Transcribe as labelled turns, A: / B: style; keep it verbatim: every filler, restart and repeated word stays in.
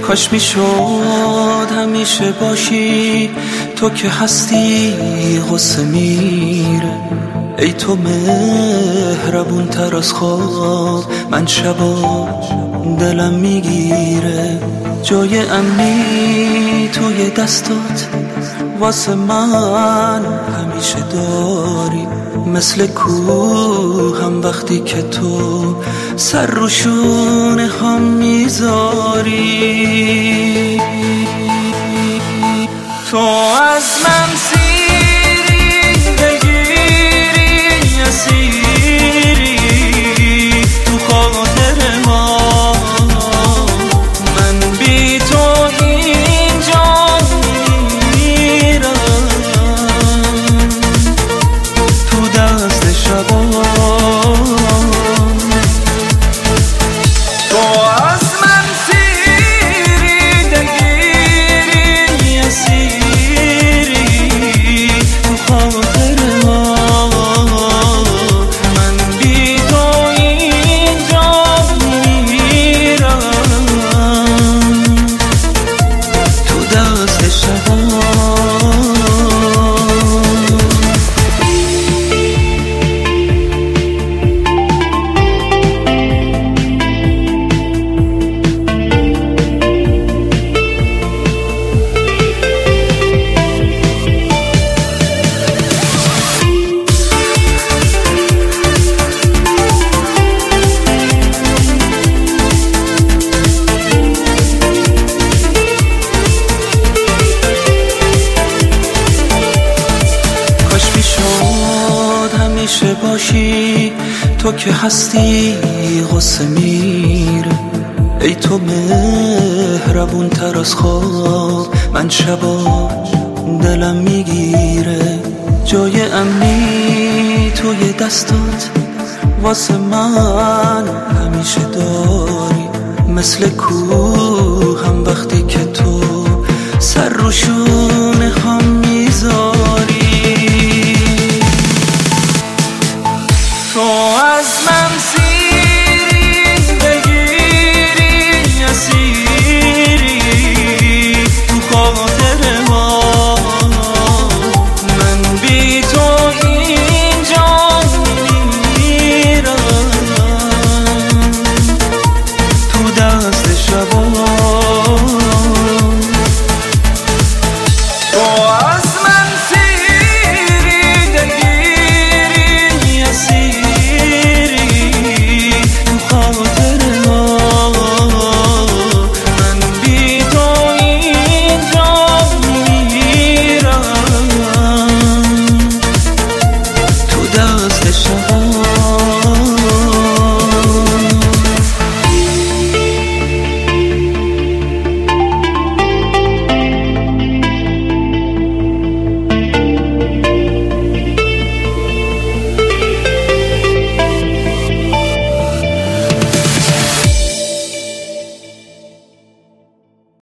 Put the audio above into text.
A: کاش میشد همیشه باشی، تو که هستی غصه میره. ای تو مهربون تر از خواب، من شبا دلم میگیره. جای امنی توی دستات واسه من همیشه داری، مثل کوه هم وقتی که تو سر رو شونه هم میذاری. تو از من سیری بگیری اسیری تو خاطر ما، من بی تو اینجا میرم تو دست شبا. تو از من سیری بگیری اسیری تو خاطر ما، من بی تو اینجا میرم تو دست شبا. همیشه باشی، تو که هستی غصه میره. ای تو مهربون تر از خواب، من شبا دلم میگیره. جای امنی توی دستات واسه من همیشه داری، مثل کوه هم وقتی که تو سر رو شونه هم میذاری. تو از من سیری بگیری اسیری تو خاطر ما، من بی تو اینجا میرم تو دست شبا.